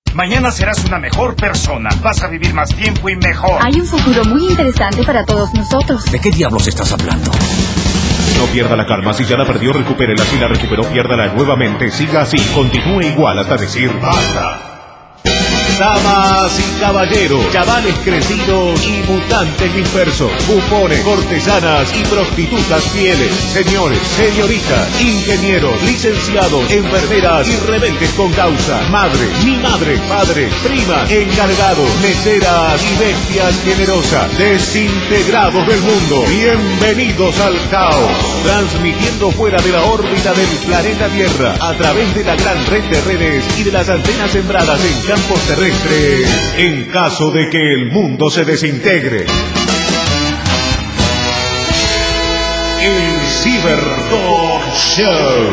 Mañana serás una mejor persona. Vas a vivir más tiempo y mejor. Hay un futuro muy interesante para todos nosotros. ¿De qué diablos estás hablando? No pierda la calma. Si ya la perdió, recupérela. Si la recuperó, piérdala nuevamente. Siga así. Continúe igual hasta decir basta. Damas y caballeros, chavales crecidos y mutantes dispersos, bufones, cortesanas y prostitutas fieles, señores, señoritas, ingenieros, licenciados, enfermeras y rebeldes con causa, madres, mi madre, padres, primas, encargados, meseras y bestias generosas, desintegrados del mundo, bienvenidos al caos, transmitiendo fuera de la órbita del planeta Tierra, a través de la gran red de redes y de las antenas sembradas en campos terrestres, en caso de que el mundo se desintegre. El Ciberdog Show.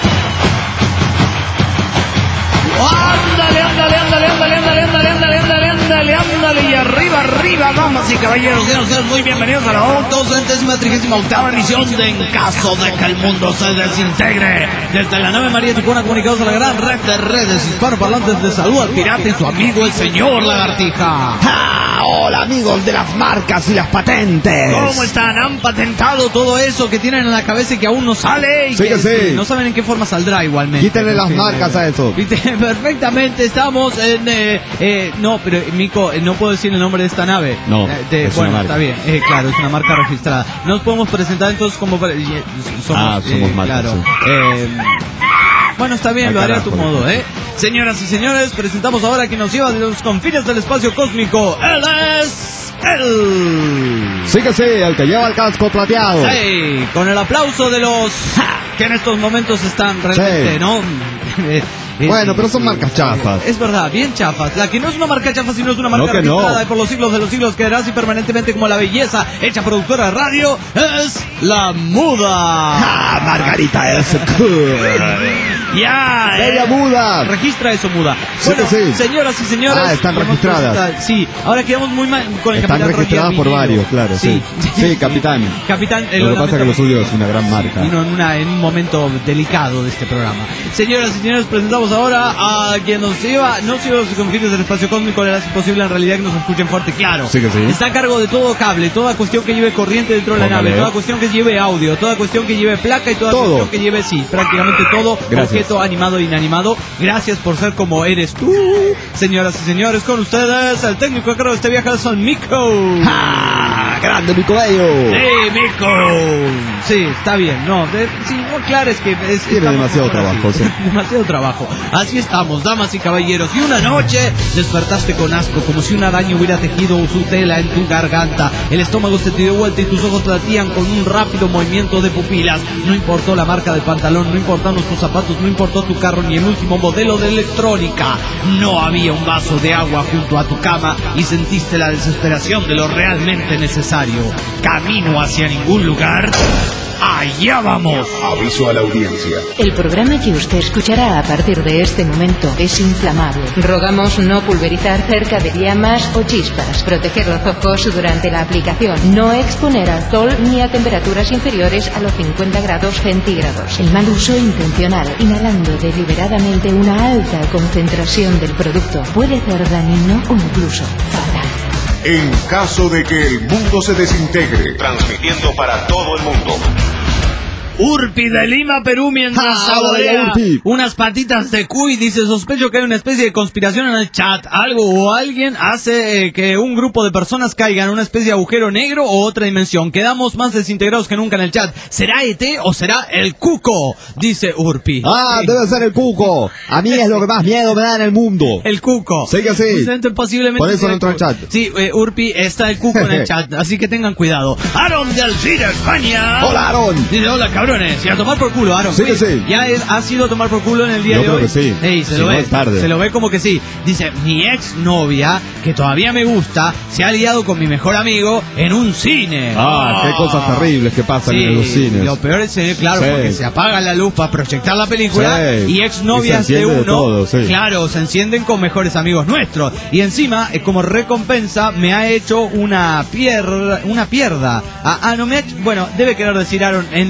Ándale, y arriba, damas y caballeros, sean ustedes muy bienvenidos a la 238ª edición de En Caso de que el Mundo se Desintegre. Desde la nave María Tijuana, comunicados a la gran red de redes hispanoparlantes de Salud al Pirata y su amigo el señor Lagartija. ¡Ah! Hola amigos de las marcas y las patentes. ¿Cómo están? ¿Han patentado todo eso que tienen en la cabeza y que aún no sale? Y sí, que sí. No saben en qué forma saldrá igualmente. Quítenle las marcas a eso. Perfectamente, estamos en... no, pero Mico, no puedo decir el nombre de esta nave. No, es bueno, está bien. Claro, es una marca registrada. Nos podemos presentar entonces como... somos marcas. Claro. Sí. Bueno, está bien, lo haré a tu modo, Señoras y señores, presentamos ahora a quien nos lleva de los confines del espacio cósmico. Él es... Sí que sí, el que lleva el casco plateado. Sí, con el aplauso de los... que en estos momentos están realmente, sí. ¿no? Bueno, pero son marcas chafas. Es verdad, bien chafas. La que no es una marca chafa, sino es una marca no, registrada y por los siglos de los siglos quedará así permanentemente como la belleza hecha productora de radio, es la muda. ¡Ah, Margarita es cool! Ya, ¡Bella muda! Registra eso, muda. Sí, Bueno, sí. señoras y señores. Ah, están registradas. Sí, ahora quedamos muy mal con el Están capitán registradas por varios, claro. Sí, sí, capitán. Capitán, lo que pasa es que lo suyo es una gran marca. Vino en un momento delicado de este programa. Señoras y señores, presentamos ahora a quien nos lleva, no lleva los confines del espacio cósmico, le hace posible en realidad que nos escuchen fuerte, claro. Sí que sí. Está a cargo de todo cable, toda cuestión que lleve corriente dentro de la nave, toda cuestión que lleve audio, toda cuestión que lleve placa y toda cuestión que lleve, sí, prácticamente todo. Gracias. Objeto animado e inanimado. Gracias por ser como eres tú. Señoras y señores, con ustedes, el técnico a cargo de este viaje es Mico. ¡Ah! ¡Grande Mico Bello! ¡Sí, Mico! Sí, está bien, no, sí, no, claro, es que... Tiene demasiado trabajo, sí. Demasiado trabajo. Así estamos, damas y caballeros. Y una noche despertaste con asco, como si una araña hubiera tejido su tela en tu garganta. El estómago se te dio vuelta y tus ojos latían con un rápido movimiento de pupilas. No importó la marca del pantalón, no importaron tus zapatos, no importó tu carro ni el último modelo de electrónica. No había un vaso de agua junto a tu cama y sentiste la desesperación de lo realmente necesario. Camino hacia ningún lugar. ¡Allá vamos! Aviso a la audiencia. El programa que usted escuchará a partir de este momento es inflamable. Rogamos no pulverizar cerca de llamas o chispas, proteger los ojos durante la aplicación, no exponer al sol ni a temperaturas inferiores a los 50 grados centígrados. El mal uso intencional, inhalando deliberadamente una alta concentración del producto, puede ser dañino o incluso fatal. En caso de que el mundo se desintegre, transmitiendo para todo el mundo. Urpi de Lima, Perú, mientras saborea unas patitas de cuy, dice: sospecho que hay una especie de conspiración en el chat. Algo o alguien hace que un grupo de personas caiga en una especie de agujero negro o otra dimensión. Quedamos más desintegrados que nunca en el chat. ¿Será ET o será el Cuco? Dice Urpi. Ah, debe ser el Cuco. A mí es lo que más miedo me da en el mundo. El Cuco. Sí que sí. Posiblemente por eso no entró en chat. Sí, Urpi, está el Cuco en el chat, así que tengan cuidado. Aaron de Alcira, España. Hola, Aaron. Dice: hola, cabrones. Y a tomar por culo, Aaron. Sí que sí. Ya ha sido a tomar por culo en el día de hoy. Yo creo que sí. Ey, se lo ve. Tarde. Se lo ve como que sí. Dice: mi ex novia, que todavía me gusta, se ha liado con mi mejor amigo en un cine. Qué cosas terribles que pasan en los cines. Lo peor es, claro, porque se apaga la luz para proyectar la película y ex novias de uno, todo, claro, se encienden con mejores amigos nuestros. Y encima, como recompensa, me ha hecho una pierda. No me ha hecho, bueno, debe querer decir Aaron, en los nervios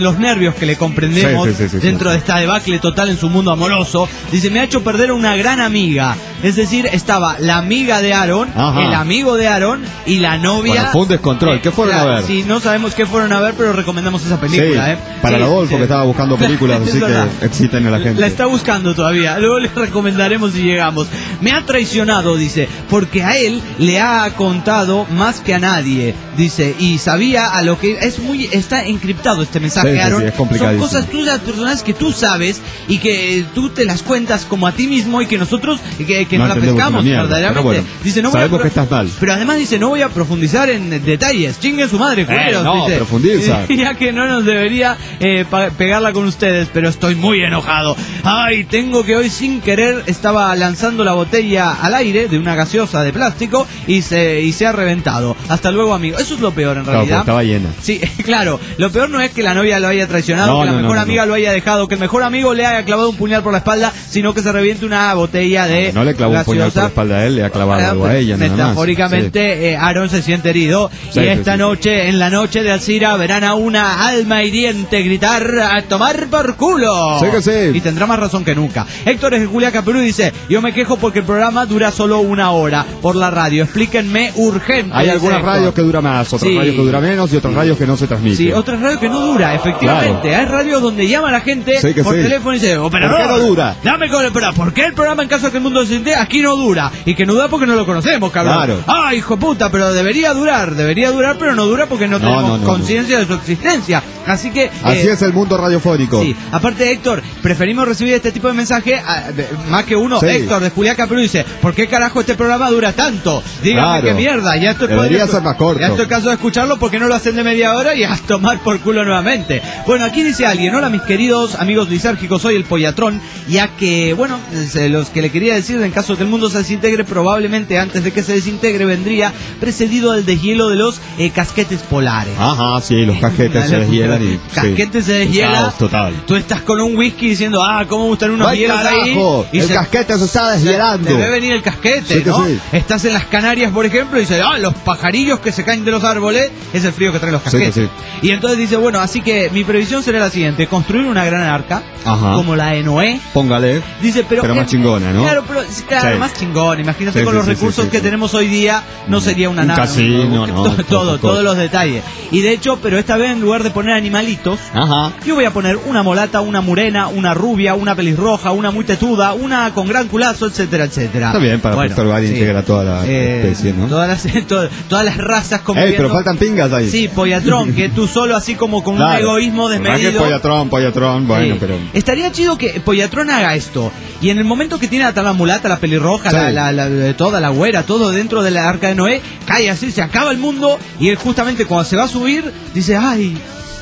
aquellos que le comprendemos Sí. dentro de esta debacle total en su mundo amoroso. Dice, me ha hecho perder una gran amiga. Es decir, estaba la amiga de Aaron, Ajá. el amigo de Aaron y la novia. Bueno, fue un descontrol. ¿Qué fueron a ver? Sí, no sabemos qué fueron a ver, pero recomendamos esa película. Para Sí, el Adolfo, que estaba buscando películas, Es así verdad. que exciten a la gente. La está buscando todavía, luego le recomendaremos si llegamos. Me ha traicionado, dice, porque a él le ha contado más que a nadie, dice, y sabía a lo que está encriptado este mensaje, Sí, Aaron. es complicadísimo. Son cosas tuyas personales que tú sabes y que tú te las cuentas como a ti mismo y que nosotros que No no la entendemos pescamos una mierda, verdaderamente. pero bueno, Dice, no voy sabemos que estás mal. Pero además dice, no voy a profundizar en detalles, chinguen su madre, culeros, no, dice. profundiza. Ya que no nos debería pegarla con ustedes, pero estoy muy enojado. Ay, tengo que hoy sin querer estaba lanzando la botella al aire de una gaseosa de plástico y se ha reventado. Hasta luego, amigo. Eso es lo peor en Claro, realidad. porque estaba llena. Sí, claro. Lo peor no es que la novia lo haya traicionado, que la mejor amiga lo haya dejado, que el mejor amigo le haya clavado un puñal por la espalda, sino que se reviente una botella de No le clavó un gaseosa. puñal por la espalda a él, le ha clavado algo a ella, nada más. Metafóricamente, Aaron se siente herido. Sí, y sí, esta sí. noche, en la noche de Alcira, verán a una alma hiriente gritar a tomar por culo. Sí que sí. Y tendrá más razón que nunca. Héctor es Julia Caperú dice, yo me quejo porque el programa dura solo 1 hora por la radio. Explíquenme urgente. Hay dice algunas Héctor. radios que duran más, otras Sí. radios que duran menos y otras radios que no se transmiten. Sí, otras radios que no dura, efectivamente. Claro. Hay radios donde llama a la gente Sí que por sí. teléfono y dice, operador, ¿Por qué no dura? Dame con el programa. ¿Por qué el programa en caso de que el mundo se siente aquí no dura? Y que no dura porque no lo conocemos, cabrón. Claro. Ah, hijo de puta, pero debería durar, pero no dura porque no tenemos no. conciencia de su existencia. Así que... Así es el mundo radiofónico. Sí, aparte Héctor, preferimos recibir este tipo de mensaje más que uno. Sí. Héctor de Julián Caperú dice, ¿por qué carajo este programa dura tanto? Dígame Claro. qué mierda, ya estoy Debería ser más corto. Ya estoy caso de escucharlo porque no lo hacen de media hora y a tomar por culo nuevamente. Bueno, aquí dice alguien, hola mis queridos amigos lisérgicos, soy el Pollatrón, ya que, bueno, los que le quería decir, en caso de que el mundo se desintegre, probablemente antes de que se desintegre vendría precedido al deshielo de los casquetes polares. Ajá, sí, los casquetes se deshielan y... Casquete se Un deshiela. caos total. Tú estás con un whisky diciendo, cómo gustan unos ¡Ay, hielos ahí. carajo! El casquete se está deshielando. Debe venir el casquete, Sí que ¿no? sí. Estás en las Canarias, por ejemplo, y dices, los pajarillos que se caen de los árboles, es el frío que traen los Sí que casquetes. sí. Y entonces dice, bueno, así que mi previsión será la siguiente, construir una gran arca, Ajá. como la de Noé. Póngale. Dice, pero más chingona, ¿no? Claro, pero claro, Sí. más chingón. Imagínate Sí, con sí, los sí, recursos sí, que sí. tenemos hoy día, no sería una Un nada. casino, no, Todos los detalles. Y de hecho, pero esta vez en lugar de poner animalitos, Ajá. yo voy a poner una mulata, una morena, una rubia, una pelirroja, una muy tetuda, una con gran culazo, etcétera, etcétera. Está bien, para preservar y integrar a toda la especie, ¿no? Todas las razas como Ey, pero faltan pingas ahí. Sí, Pollatrón, que tú solo así como con un egoísmo desmedido. Pollatrón, bueno, Sí. pero... Estaría chido que Pollatrón haga esto. Y en el momento que tiene a la mulata, la pelirroja, Sí. toda la güera, todo dentro de la arca de Noé, cae así, se acaba el mundo. Y él justamente cuando se va a subir, dice, ay,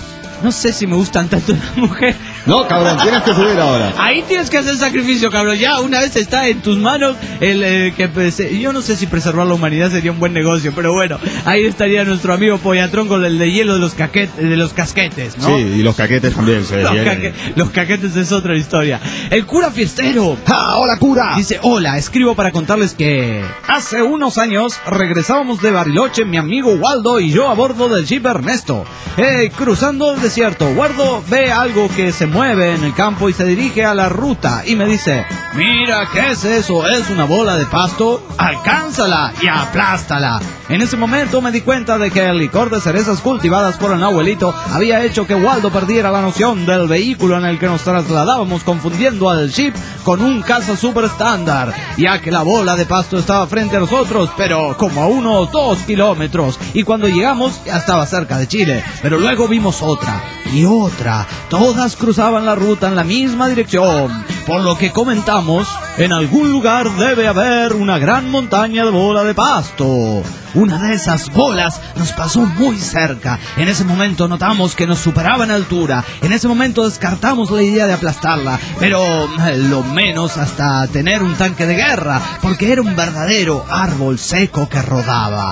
no sé si me gustan tanto las mujeres. No, cabrón, tienes que subir ahora. Ahí tienes que hacer sacrificio, cabrón. Ya una vez está en tus manos yo no sé si preservar la humanidad sería un buen negocio, pero bueno, ahí estaría nuestro amigo Pollatrón con el de hielo de los casquetes, ¿no? Sí, y los caquetes también se deshielan. Los caquetes es otra historia. El cura fiestero. ¡Ah, hola, cura! Dice, hola, escribo para contarles que hace unos años regresábamos de Bariloche, mi amigo Waldo y yo a bordo del Jeep Ernesto. Cruzando el desierto, Waldo ve algo que se mueve en el campo y se dirige a la ruta y me dice, mira, ¿qué es eso? ¿Es una bola de pasto? Alcánzala y aplástala. En ese momento me di cuenta de que el licor de cerezas cultivadas por el abuelito había hecho que Waldo perdiera la noción del vehículo en el que nos trasladábamos, confundiendo al Jeep con un caza super estándar, ya que la bola de pasto estaba frente a nosotros, pero como a unos 2 kilómetros, y cuando llegamos ya estaba cerca de Chile, pero luego vimos otra y otra, todas cruzaban la ruta en la misma dirección, por lo que comentamos, en algún lugar debe haber una gran montaña de bola de pasto. Una de esas bolas nos pasó muy cerca. En ese momento notamos que nos superaba en altura. En ese momento descartamos la idea de aplastarla, pero lo menos hasta tener un tanque de guerra, porque era un verdadero árbol seco que rodaba.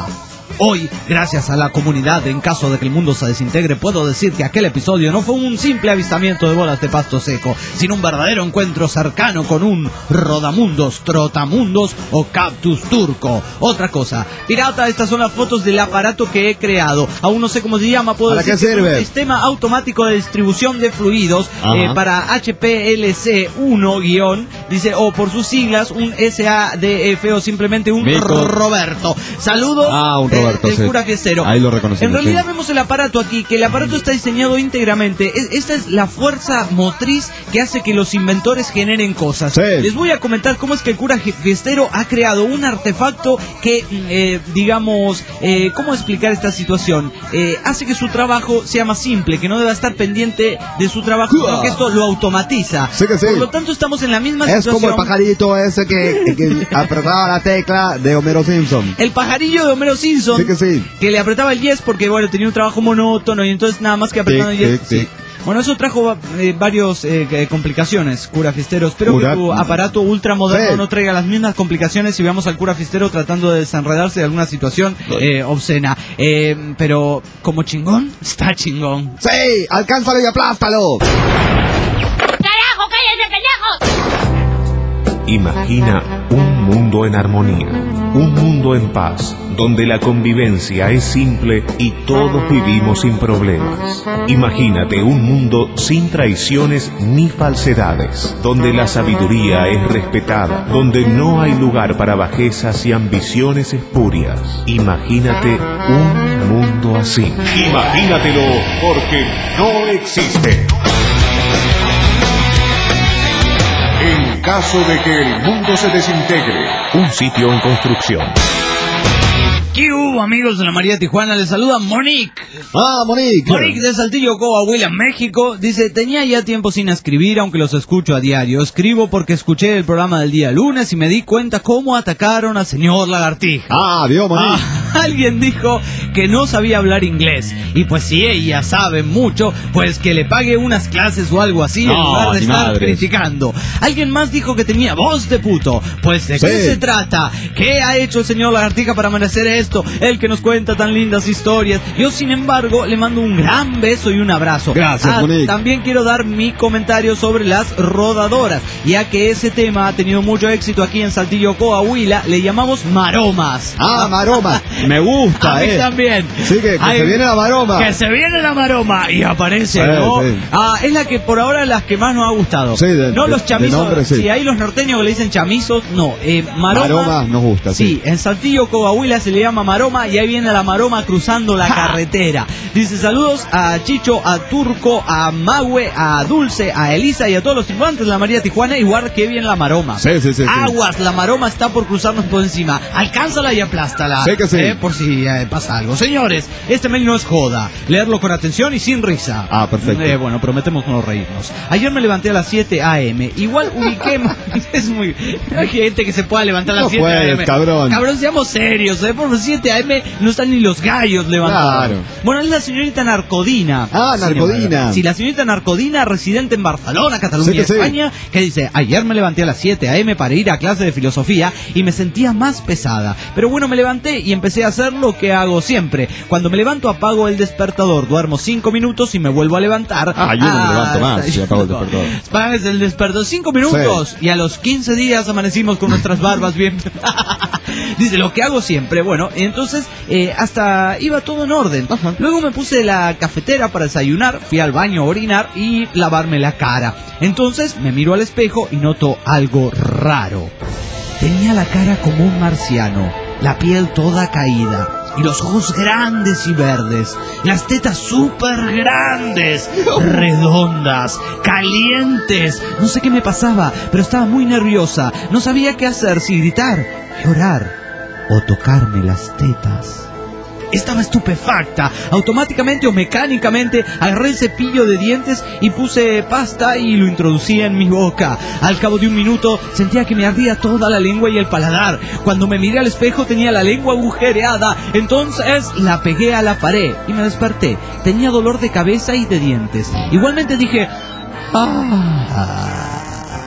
Hoy, gracias a la comunidad, en caso de que el mundo se desintegre, puedo decir que aquel episodio no fue un simple avistamiento de bolas de pasto seco, sino un verdadero encuentro cercano con un rodamundos, trotamundos o cactus turco. Otra cosa, pirata, estas son las fotos del aparato que he creado. Aún no sé cómo se llama, puedo decir que es un sistema automático de distribución de fluidos para HPLC1- dice, o por sus siglas, un SADF o simplemente un Roberto. Saludos. Un Roberto, el cura fiestero. Ahí lo reconocemos. En realidad vemos el aparato aquí, que el aparato está diseñado íntegramente. Esta es la fuerza motriz que hace que los inventores generen cosas. Sí. Les voy a comentar cómo es que el cura fiestero ha creado un artefacto que, digamos, ¿cómo explicar esta situación? Hace que su trabajo sea más simple, que no deba estar pendiente de su trabajo, sino que esto lo automatiza. Sí que sí. Por lo tanto, estamos en la misma situación. Es como el pajarito ese que apretaba la tecla de Homero Simpson. El pajarillo de Homero Simpson. Sí que sí. Que le apretaba el yes porque, bueno, tenía un trabajo monótono y entonces nada más que apretando el yes. Sí. Bueno, eso trajo varios complicaciones, cura fiestero. Espero que tu aparato ultramoderno no traiga las mismas complicaciones y veamos al cura fiestero tratando de desenredarse de alguna situación obscena. Pero como chingón, está chingón. ¡Sí! ¡Alcánzalo y aplástalo! ¡Carajo, cállense, pendejos! Imagina un mundo en armonía, un mundo en paz, donde la convivencia es simple y todos vivimos sin problemas. Imagínate un mundo sin traiciones ni falsedades, donde la sabiduría es respetada, donde no hay lugar para bajezas y ambiciones espurias. Imagínate un mundo así. Imagínatelo, porque no existe. En caso de que el mundo se desintegre, un sitio en construcción. ¿Qué hubo, amigos de la María Tijuana? Les saluda Monique. Monique. Monique de Saltillo, Coahuila, México. Dice, tenía ya tiempo sin escribir, aunque los escucho a diario. Escribo porque escuché el programa del día lunes y me di cuenta cómo atacaron al señor Lagartija. Vio, Monique. Alguien dijo que no sabía hablar inglés. Y pues si ella sabe mucho, pues que le pague unas clases o algo así, en lugar de estar criticando. Alguien más dijo que tenía voz de puto. Pues ¿de qué se trata? ¿Qué ha hecho el señor Lagartija para merecer esto? El que nos cuenta tan lindas historias. Yo, sin embargo, le mando un gran beso y un abrazo. Gracias, Monique. También quiero dar mi comentario sobre las rodadoras, ya que ese tema ha tenido mucho éxito aquí en Saltillo, Coahuila. Le llamamos maromas. Maromas. Me gusta, A mí también. Sí, que se viene la maroma. Que se viene la maroma y aparece, ¿no? Sí. Es la que por ahora las que más nos ha gustado. Sí, los chamizos. nombre, sí. Hay los norteños que le dicen chamizos, no. Maroma nos gusta, sí. En Saltillo, Coahuila se le llama maroma y ahí viene la maroma cruzando la carretera. Dice saludos a Chicho, a Turco, a Magüe, a Dulce, a Elisa y a todos los tripulantes de la María Tijuana. Igual que viene la maroma. Sí. Aguas, la maroma está por cruzarnos por encima. Alcánzala y aplástala. Sí que sí. Por si pasa algo. Señores, este mail no es joda. Leerlo con atención y sin risa. Perfecto. Bueno, prometemos no reírnos. Ayer me levanté a las 7 a.m. Igual ubiqué... No hay gente que se pueda levantar a las 7 a.m. Cabrón, seamos serios. Por las 7 a.m. no están ni los gallos levantados. Claro. Bueno, es la señorita Narcodina. Narcodina. Sí, la señorita Narcodina, residente en Barcelona, Cataluña, España, que dice, ayer me levanté a las 7 a.m. para ir a clase de filosofía y me sentía más pesada. Pero bueno, me levanté y empecé a hacer lo que hago siempre. Cuando me levanto apago el despertador, duermo 5 minutos y me vuelvo a levantar. Yo no me levanto más y apago el despertador. Apagas el despertador 5 minutos y a los 15 días amanecimos con nuestras barbas bien... Dice, lo que hago siempre. Bueno, entonces hasta iba todo en orden. Luego me puse la cafetera para desayunar, fui al baño a orinar y lavarme la cara. Entonces me miro al espejo y noto algo raro. Tenía la cara como un marciano, la piel toda caída y los ojos grandes y verdes, las tetas súper grandes, redondas, calientes. No sé qué me pasaba, pero estaba muy nerviosa. No sabía qué hacer, si gritar, llorar o tocarme las tetas. Estaba estupefacta. Automáticamente o mecánicamente agarré el cepillo de dientes y puse pasta y lo introducí en mi boca. Al cabo de un minuto sentía que me ardía toda la lengua y el paladar. Cuando me miré al espejo tenía la lengua agujereada. Entonces la pegué a la pared y me desperté. Tenía dolor de cabeza y de dientes. Igualmente dije...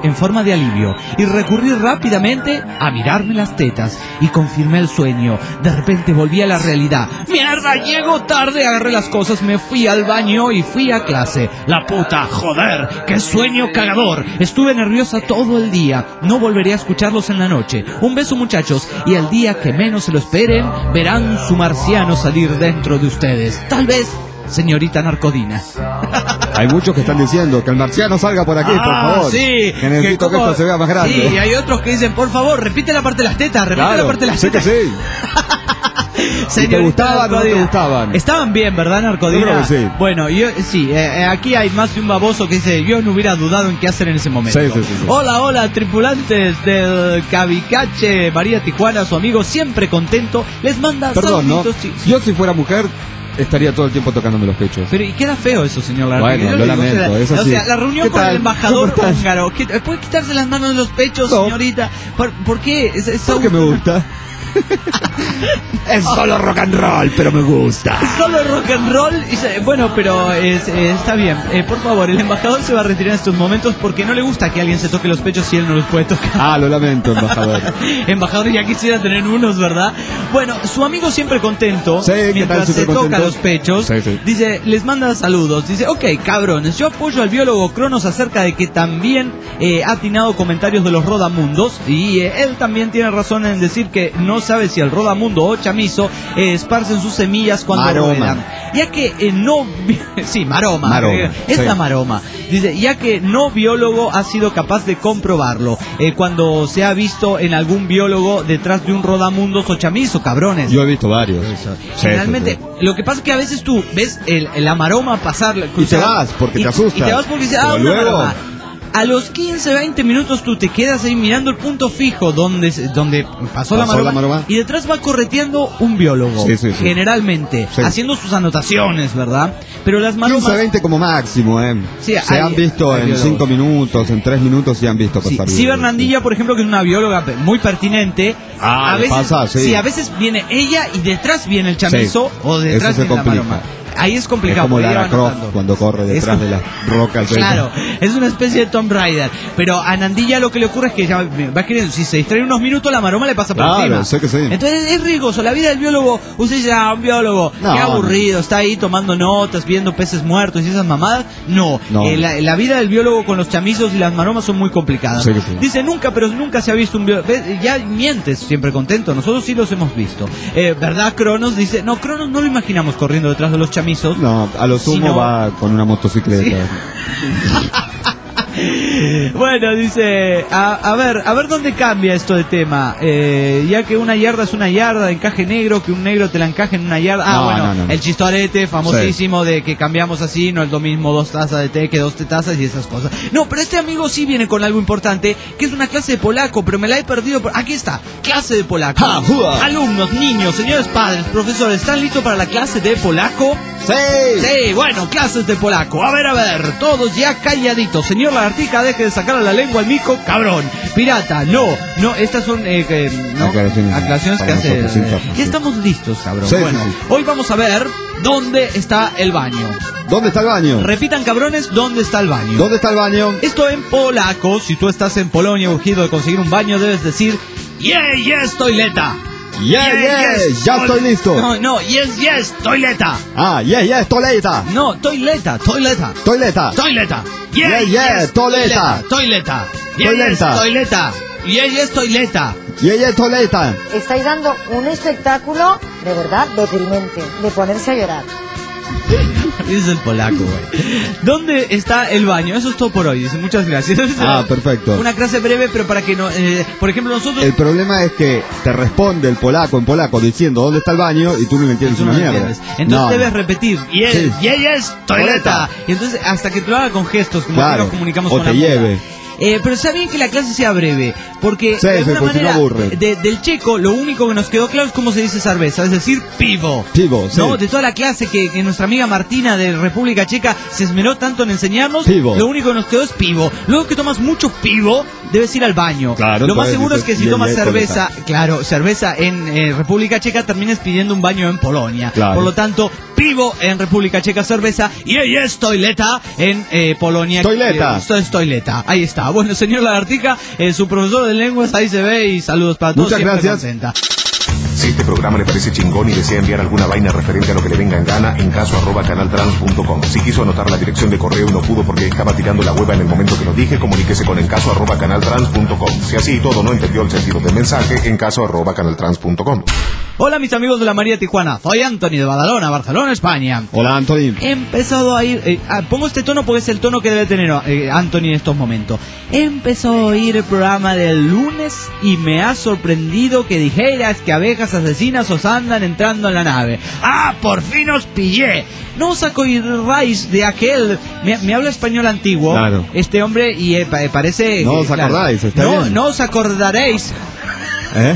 en forma de alivio y recurrí rápidamente a mirarme las tetas y confirmé el sueño. De repente volví a la realidad. ¡Mierda! Llego tarde, agarré las cosas, me fui al baño y fui a clase. ¡La puta! ¡Joder! ¡Qué sueño cagador! Estuve nerviosa todo el día. No volveré a escucharlos en la noche. Un beso, muchachos, y el día que menos se lo esperen, verán su marciano salir dentro de ustedes. Tal vez, señorita Narcodina. Hay muchos que están diciendo que el marciano salga por aquí, por favor. Sí, que necesito que esto se vea más grande. Sí, y hay otros que dicen, por favor, repite la parte de las tetas, repite Claro, la parte de las sé tetas. que sí. ¿Y te gustaban o no te gustaban? Estaban bien, ¿verdad, Narcodina? Yo creo que sí. Bueno, sí, aquí hay más de un baboso que dice, yo no hubiera dudado en qué hacer en ese momento. Sí. Hola, tripulantes del Cabicache, María Tijuana, su amigo, siempre contento, les manda Perdón, ¿no? saluditos. Sí. Yo si fuera mujer estaría todo el tiempo tocándome los pechos. Pero y queda feo eso, señor Larry. Bueno, Yo lo digo, lamento, es así. O sea, la reunión ¿Qué con tal? el embajador ¿Cómo estás? húngaro, ¿puede quitarse las manos de los pechos, No. señorita? ¿Por qué? Porque me gusta. Es solo rock and roll, pero me gusta. Solo rock and roll. Bueno, pero está bien. Por favor, el embajador se va a retirar en estos momentos porque no le gusta que alguien se toque los pechos si él no los puede tocar. Ah, lo lamento, embajador. Embajador, ya quisiera tener unos, ¿verdad? Bueno, su amigo siempre contento, Sí, ¿qué mientras tal? se Súper toca contento. los pechos, Sí. dice, les manda saludos, dice, ok, cabrones, yo apoyo al biólogo Cronos acerca de que también ha atinado comentarios de los rodamundos, y él también tiene razón en decir que no sabe si el rodamundo o chamizo esparcen sus semillas cuando Maroma. ruedan. Ya que no... sí, maroma. Es sí. la maroma. Dice, ya que no biólogo ha sido capaz de comprobarlo. Cuando se ha visto en algún biólogo detrás de un rodamundos o chamizo, cabrones. Yo he visto varios. Generalmente, Sí. lo que pasa es que a veces tú ves la maroma pasar... Y te vas porque te asusta. Y te vas porque dices, Pero una luego... maroma. A los 15, 20 minutos tú te quedas ahí mirando el punto fijo donde pasó la maroma, y detrás va correteando un biólogo, Sí. generalmente, Sí. haciendo sus anotaciones, ¿verdad? Pero las maromas... 15-20 como máximo, Sí, se han visto en biólogos. 5 minutos, en 3 minutos se han visto pasar. Sí, Bernandilla, por ejemplo, que es una bióloga muy pertinente. Ah, a veces, pasa, sí. a veces viene ella y detrás viene el chamizo, Sí. o detrás Eso se viene la complica. maroma. Ahí es Es complicado. como porque ella Lara va Croft anotando. cuando corre detrás de las rocas. Claro, es una especie de Tomb Raider. Pero a Nandilla lo que le ocurre es que ya va queriendo, si se distrae unos minutos, la maroma le pasa por Claro, encima. sé que sí. Entonces es riesgoso. La vida del biólogo, usted dice, un biólogo, No, qué aburrido, está ahí tomando notas, viendo peces muertos y esas mamadas. No, No. La vida del biólogo con los chamizos y las maromas son muy complicadas. Sé que sí. Dice, nunca se ha visto un biólogo. Ya mientes, siempre contento. Nosotros sí los hemos visto. ¿Verdad, Cronos? Dice, no, Cronos no lo imaginamos corriendo detrás de los chamizos. No, a lo sumo Sino- va con una motocicleta. Bueno, dice, a ver dónde cambia esto de tema, ya que una yarda es una yarda de encaje negro, que un negro te la encaje en una yarda. No. El chistorete famosísimo de que cambiamos así, no es lo mismo 2 tazas de té que 2 tazas y esas cosas. No, pero este amigo sí viene con algo importante, que es una clase de polaco, pero me la he perdido. Aquí está, clase de polaco. Alumnos, niños, señores padres, profesores, ¿están listos para la clase de polaco? ¡Sí! Sí, bueno, clases de polaco. A ver, todos ya calladitos. Señor Lagartica, deje de sacar a la lengua al mico, cabrón. Pirata, no, estas son aclaraciones que para hace. nosotros, sí. Ya estamos listos, cabrón. Sí, Bueno, sí. hoy vamos a ver dónde está el baño. ¿Dónde está el baño? Repitan, cabrones, ¿dónde está el baño? ¿Dónde está el baño? Esto en polaco. Si tú estás en Polonia urgido de conseguir un baño, debes decir yes, toileta. Yes, ya estoy listo. No, yes, toileta. Ah, yes, toileta. No, toileta. Toileta. Toileta. Yes, toileta. Toileta. Toileta. Toileta. Toileta. Yes, toileta. Estáis dando un espectáculo de verdad deprimente, de ponerse a llorar. Es el polaco, güey. ¿Dónde está el baño? Eso es todo por hoy. Dice, muchas gracias. Perfecto. Una clase breve, pero para que no... por ejemplo, nosotros... El problema es que te responde el polaco en polaco diciendo dónde está el baño y tú no le entiendes Tú no una lo mierda. entiendes. Entonces debes repetir. Sí. Yes, toileta. Y entonces, hasta que te lo haga con gestos, como Claro. que nos comunicamos O con te la moda. lleve. Pero está bien que la clase sea breve, porque Sí, de alguna porque si no manera aburre. del checo lo único que nos quedó claro es cómo se dice cerveza, es decir, pivo. Pivo, sí. ¿No? De toda la clase que nuestra amiga Martina de República Checa se esmeró tanto en enseñarnos, Pivo. lo único que nos quedó es pivo. Luego que tomas mucho pivo, debes ir al baño. Claro, lo más entonces seguro es que dices, si tomas bien, cerveza en República Checa, termines pidiendo un baño en Polonia. Claro. Por lo tanto, Pivo en República Checa cerveza y ella es Toileta en Polonia. Toileta. Esto es Toileta. Ahí está. Bueno, señor Lagartija, su profesor de lenguas, ahí se ve y saludos para todos. Muchas gracias. Contenta. Si este programa le parece chingón y desea enviar alguna vaina referente a lo que le venga en gana, en encaso@canaltrans.com. Si quiso anotar la dirección de correo y no pudo porque estaba tirando la hueva en el momento que lo dije, comuníquese con encaso@canaltrans.com. Si así y todo no entendió el sentido del mensaje, encaso@canaltrans.com. Hola mis amigos de la María Tijuana, soy Anthony de Badalona, Barcelona, España. Hola, Anthony. He empezado a ir, pongo este tono porque es el tono que debe tener Anthony en estos momentos. He empezado a oír el programa del lunes y me ha sorprendido que dijeras que abejas asesinas os andan entrando en la nave. ¡Ah, por fin os pillé! No os acordáis de aquel, me habla español antiguo, claro. Este hombre y parece... No os acordáis, está bien. No os acordaréis. ¿Eh?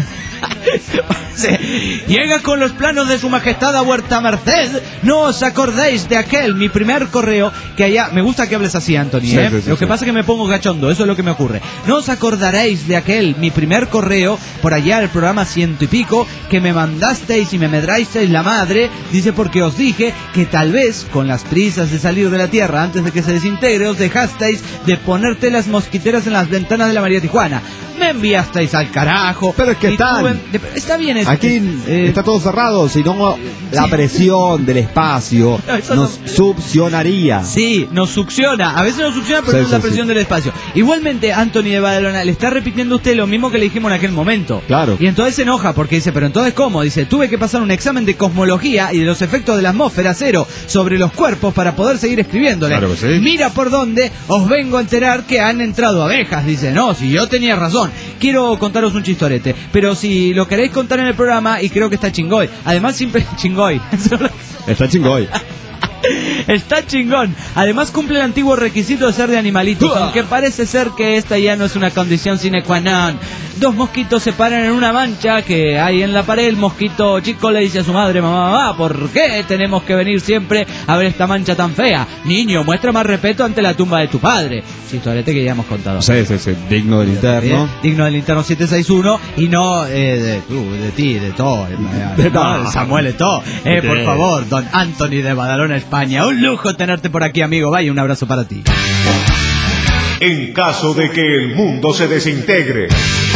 Llega con los planos de su majestad a Huerta Merced. No os acordéis de aquel, mi primer correo, que allá... Me gusta que hables así, Anthony, sí, ¿eh? sí, Lo que pasa es que me pongo cachondo, eso es lo que me ocurre. No os acordaréis de aquel, mi primer correo, por allá el programa 100 y pico, que me mandasteis y me medraisteis la madre, dice, porque os dije que tal vez, con las prisas de salir de la Tierra antes de que se desintegre, os dejasteis de ponerte las mosquiteras en las ventanas de la María Tijuana. Me enviasteis al carajo. Pero es que está bien eso. Aquí está todo cerrado, si no la presión del espacio nos succionaría. Sí, nos succiona. A veces nos succiona, pero no es la presión del espacio. Igualmente, Anthony de Badalona, le está repitiendo usted lo mismo que le dijimos en aquel momento. Claro. Y entonces se enoja porque dice, pero entonces ¿cómo? Dice, tuve que pasar un examen de cosmología y de los efectos de la atmósfera cero sobre los cuerpos para poder seguir escribiéndole. Claro que sí. Mira por dónde os vengo a enterar que han entrado abejas. Dice, no, si yo tenía razón. Quiero contaros un chistorete, pero si lo queréis contar en el programa, y creo que está chingoy. Además, siempre chingoy. Está chingoy. Está chingón. Además cumple el antiguo requisito de ser de animalitos, aunque parece ser que esta ya no es una condición sine qua non. Dos mosquitos se paran en una mancha que hay en la pared. El mosquito chico le dice a su madre, mamá, ¿por qué tenemos que venir siempre a ver esta mancha tan fea? Niño, muestra más respeto ante la tumba de tu padre. Chistorete que ya hemos contado. Sí, digno del interno. Digno del interno 761 y no de ti, de todo. No, Samuel Eto'o. Por favor, don Anthony de Badalona, España. Un lujo tenerte por aquí, amigo. Vaya, un abrazo para ti. En caso de que el mundo se desintegre.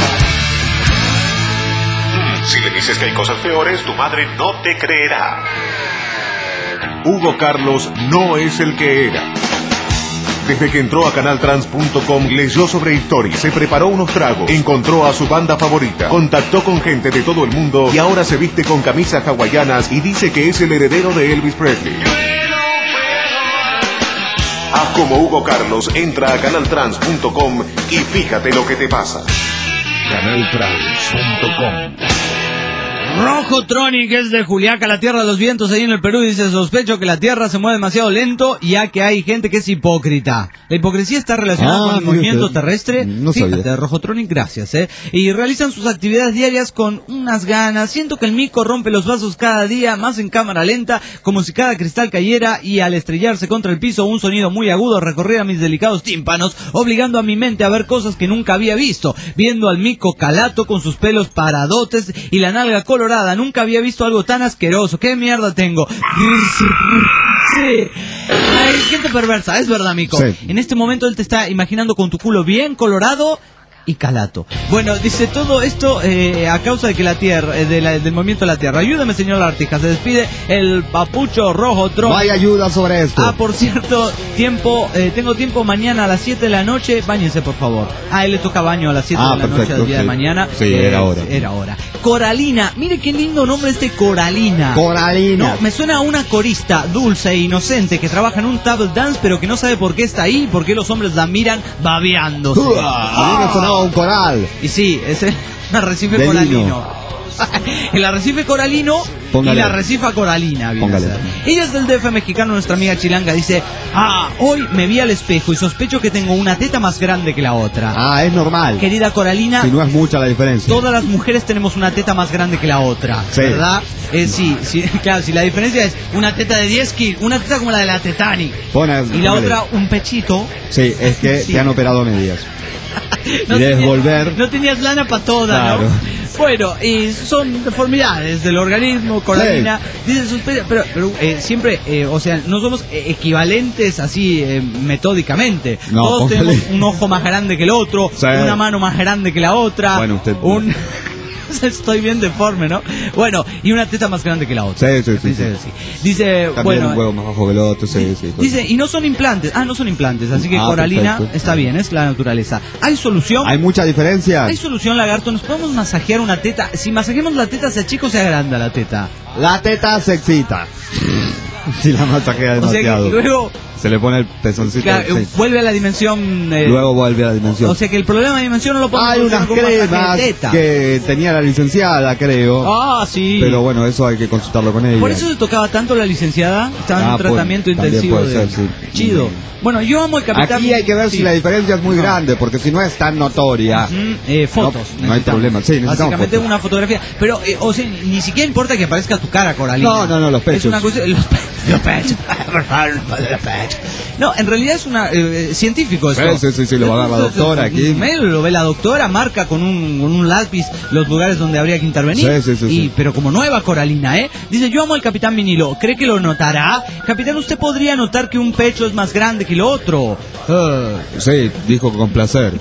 Si le dices que hay cosas peores, tu madre no te creerá. Hugo Carlos no es el que era. Desde que entró a canaltrans.com, leyó sobre historia, se preparó unos tragos, encontró a su banda favorita, contactó con gente de todo el mundo y ahora se viste con camisas hawaianas y dice que es el heredero de Elvis Presley. Haz como Hugo Carlos, entra a canaltrans.com y fíjate lo que te pasa. canaltrans.com. Rojo Tronic es de Juliaca, la tierra de los vientos, ahí en el Perú. Dice, sospecho que la tierra se mueve demasiado lento, ya que hay gente que es hipócrita. La hipocresía está relacionada con el movimiento terrestre. No Fíjate, sabía. Rojo Tronic, gracias, Y realizan sus actividades diarias con unas ganas. Siento que el mico rompe los vasos cada día, más en cámara lenta, como si cada cristal cayera y al estrellarse contra el piso un sonido muy agudo recorriera mis delicados tímpanos, obligando a mi mente a ver cosas que nunca había visto. Viendo al mico calato con sus pelos paradotes y la nalga colorada, nunca había visto algo tan asqueroso. ¿Qué mierda tengo? Sí. Ay, gente perversa, es verdad, mico. Sí. En este momento él te está imaginando con tu culo bien colorado y calato. Bueno, dice todo esto a causa de que la tierra, del movimiento de la tierra. Ayúdame, señor Lagartija. Se despide el papucho rojo Tron. No hay ayuda sobre esto. Ah, por cierto, tengo tiempo mañana a las 7 de la noche. Báñense, por favor. A él le toca baño a las 7 de la noche del día de mañana. Sí, era hora. Era hora. Coralina. Mire qué lindo nombre este Coralina. Coralina. No, me suena a una corista dulce e inocente que trabaja en un table dance, pero que no sabe por qué está ahí y por qué los hombres la miran babeándose. A mí me sonaba un coral. Y sí, es el arrecife De coralino. lino. El arrecife coralino. Póngale. Y la arrecifa coralina. Viene Póngale. a ser. Ella es del DF mexicano, nuestra amiga Chilanga. Dice, hoy me vi al espejo y sospecho que tengo una teta más grande que la otra. Ah, es normal. Querida Coralina, Si no es mucha la diferencia. todas las mujeres tenemos una teta más grande que la otra, Sí. ¿verdad? Sí, claro, si la diferencia es una teta de 10 kilos, una teta como la de la Titanic, y la Póngale. otra un pechito. Sí, es que Sí. te han operado medias. No Y debes tenías- volver. No tenías lana para toda, Claro. ¿no? Bueno, y son deformidades del organismo, Coralina. Sí. Dice sospecha, pero siempre, o sea, no somos equivalentes así metódicamente. No, todos tenemos un ojo más grande que el otro, una mano más grande que la otra, estoy bien deforme, ¿no? Bueno, y una teta más grande que la otra. Sí. Dice, también bueno, un huevo más bajo que el otro, dice, y no son implantes. No son implantes, así que Coralina está bien, es la naturaleza. ¿Hay solución? ¿Hay mucha diferencia? ¿Hay solución, lagarto? ¿Nos podemos masajear una teta? Si masajeamos la teta, ¿se achica o se agranda la teta? La teta se excita. Si la masajea demasiado. O sea que luego se le pone el pezoncito. Claro, vuelve a la dimensión. Luego vuelve a la dimensión. O sea que el problema de dimensión no lo podemos. Hay unas cremas que tenía la licenciada, creo. Sí. Pero bueno, eso hay que consultarlo con ella. Por eso se tocaba tanto la licenciada. Estaba en un tratamiento intensivo. Chido. Bueno, yo amo el Capitán. Aquí hay que ver si la diferencia es muy grande, porque si no es tan notoria. Fotos. No hay problema. Sí, básicamente fotos. Una fotografía. Pero, o sea, ni siquiera importa que aparezca tu cara, Coralina. No, los pechos. Es una cosa. Los pechos. Por favor, los pechos. No, en realidad es una científico esto. Sí, lo va a dar la doctora aquí. Lo ve la doctora, marca con un lápiz los lugares donde habría que intervenir. Sí. Pero como nueva Coralina, dice, yo amo al Capitán Vinilo. ¿Cree que lo notará? Capitán, usted podría notar que un pecho es más grande que el otro. Sí, dijo con placer.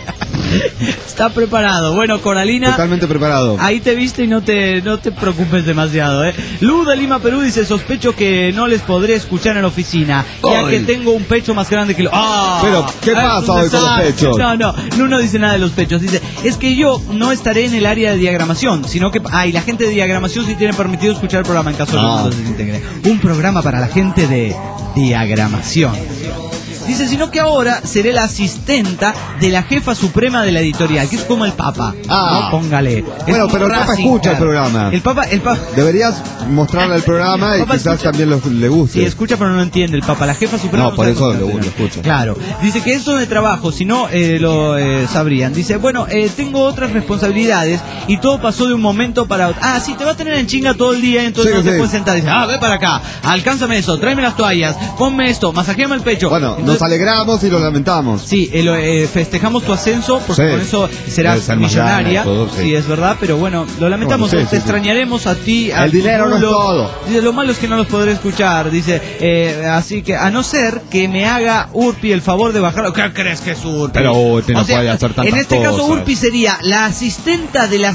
Está preparado. Bueno, Coralina, totalmente preparado. Ahí te viste y no te preocupes demasiado, Lu de Lima, Perú dice, sospecho que no les podré escuchar en la oficina, ya que tengo un pecho más grande que Pero, ¿qué pasa hoy con los pechos? No dice nada de los pechos. Dice, es que yo no estaré en el área de diagramación, sino que y la gente de diagramación sí tiene permitido escuchar el programa en caso de que no se desintegre. Un programa para la gente de diagramación. Dice, sino que ahora seré la asistenta de la jefa suprema de la editorial, que es como el Papa. No, póngale. Bueno, pero el Papa escucha el programa. El Papa. Deberías mostrarle el programa y quizás también le guste. Sí, escucha, pero no entiende el Papa. La jefa suprema. No, por eso lo escucha. Claro. Dice que es donde trabajo, si no lo sabrían. Dice, bueno, tengo otras responsabilidades y todo pasó de un momento para otro. Sí, te va a tener en chinga todo el día, entonces no te puedes sentar. Dice, ve para acá, alcánzame eso, tráeme las toallas, ponme esto, masajéame el pecho. Bueno, nos alegramos y lo lamentamos. Sí, festejamos tu ascenso, porque con eso serás millonaria. Sí, es verdad, pero bueno, lo lamentamos. Te extrañaremos a ti. El dinero no es todo. Dice, lo malo es que no los podré escuchar. Dice, así que a no ser que me haga Urpi el favor de bajarlo. ¿Qué crees que es Urpi? Pero Urpi no puede hacer tantas cosas. En este caso, Urpi sería la asistenta de la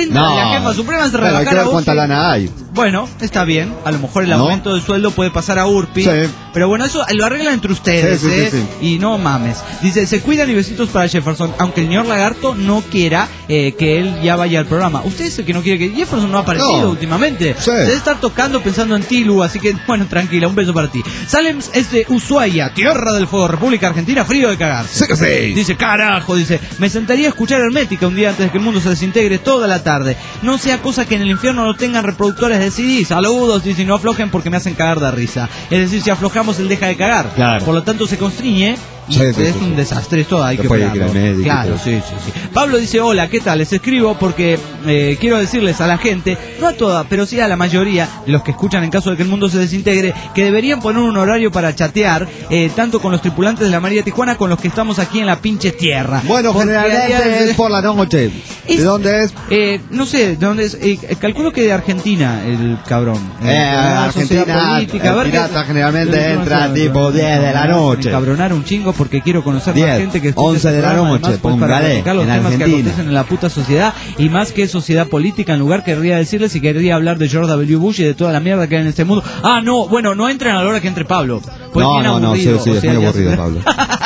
jefa suprema. Pero hay que ver cuánta lana hay. Bueno, está bien. A lo mejor el aumento de sueldo puede pasar a Urpi. Pero bueno, eso lo arreglan entre ustedes. Sí. Y no mames. Dice, se cuidan y besitos para Jefferson, aunque el señor Lagarto no quiera que él ya vaya al programa. Usted es el que no quiere que... Jefferson no ha aparecido últimamente. Se debe estar tocando pensando en Tilu, así que bueno, tranquila, un beso para ti. Salem es de Ushuaia, Tierra del Fuego, República Argentina, frío de cagarse. Sí. Dice, carajo, me sentaría a escuchar Hermética un día antes de que el mundo se desintegre toda la tarde. No sea cosa que en el infierno no tengan reproductores de CD. Saludos, dice, no aflojen porque me hacen cagar de risa. Es decir, si aflojamos, él deja de cagar. Claro. Por lo tanto, se constriñe. Es un desastre, esto hay que operarlo. Claro, sí. Pablo dice, hola, ¿qué tal? Les escribo porque quiero decirles a la gente, no a toda, pero sí a la mayoría de los que escuchan en caso de que el mundo se desintegre, que deberían poner un horario para chatear, tanto con los tripulantes de la María Tijuana, con los que estamos aquí en la pinche tierra. Bueno, generalmente es por la noche. ¿De dónde es? No sé, ¿de dónde es? Calculo que de Argentina, el cabrón. Argentina, el pirata generalmente entra tipo 10 de la noche. Cabronar un chingo porque quiero conocer más gente que 11 de la noche, póngale, para los temas que acontecen en la puta sociedad, y más que sociedad política, en lugar querría decirles si querría hablar de George W. Bush y de toda la mierda que hay en este mundo. No entren a la hora que entre Pablo. Pues sí, es muy aburrido, Pablo.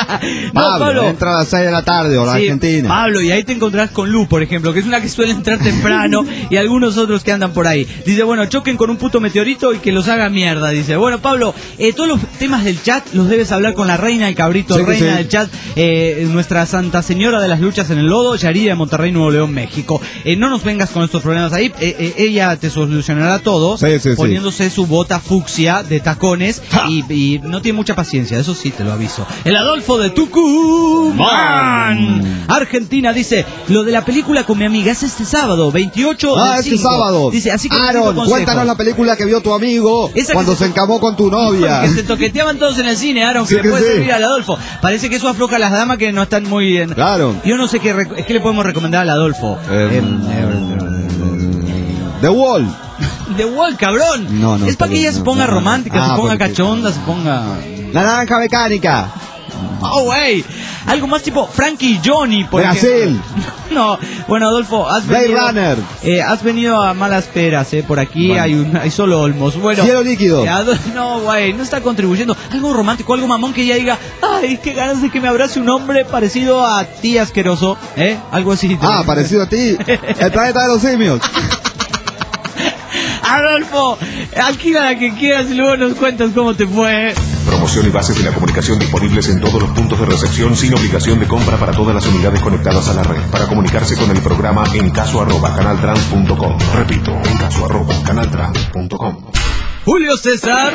Pablo, entra a las 6 de la tarde, hora Argentina. Pablo, y ahí te encontrás con Lu, por ejemplo, que es una que suele entrar temprano, y algunos otros que andan por ahí. Dice, bueno, choquen con un puto meteorito y que los haga mierda. Dice, bueno, Pablo, todos los temas del chat los debes hablar con la reina del cabrito, reina del chat, nuestra Santa Señora de las Luchas en el Lodo, Yaría de Monterrey, Nuevo León, México. No nos vengas con estos problemas ahí, ella te solucionará todo, poniéndose su bota fucsia de tacones, y no tiene mucha paciencia, eso sí te lo aviso. El Adolfo de Tucumán, Argentina, dice, lo de la película con mi amiga es este sábado, 28 del 5. Sábado. Dice, así que Aaron, cuéntanos la película que vio tu amigo cuando se encamó con tu novia. Que se toqueteaban todos en el cine, Aaron, que le puede servir al Adolfo. Parece que eso afloja a las damas que no están muy bien. Claro. Yo no sé qué le podemos recomendar al Adolfo. The Wall. The Wall, cabrón. No, es para que ella se ponga romántica, se ponga porque- cachonda, se ponga... La naranja mecánica. Oh, wey. Algo más tipo Frankie y Johnny, por Brasil. ejemplo. No, bueno, Adolfo, Blade Runner. Has venido a malas peras, por aquí Bueno. hay solo olmos. Bueno, Cielo líquido. No, güey, no está contribuyendo. Algo romántico, algo mamón que ella diga, ay, qué ganas de que me abrace un hombre parecido a ti asqueroso, algo así. Parecido a ti. El planeta de los simios. Adolfo, alquila la que quieras y luego nos cuentas cómo te fue. Promoción y bases de la comunicación disponibles en todos los puntos de recepción sin obligación de compra para todas las unidades conectadas a la red. Para comunicarse con el programa encaso@canaltrans.com. Repito, encaso@canaltrans.com. Julio César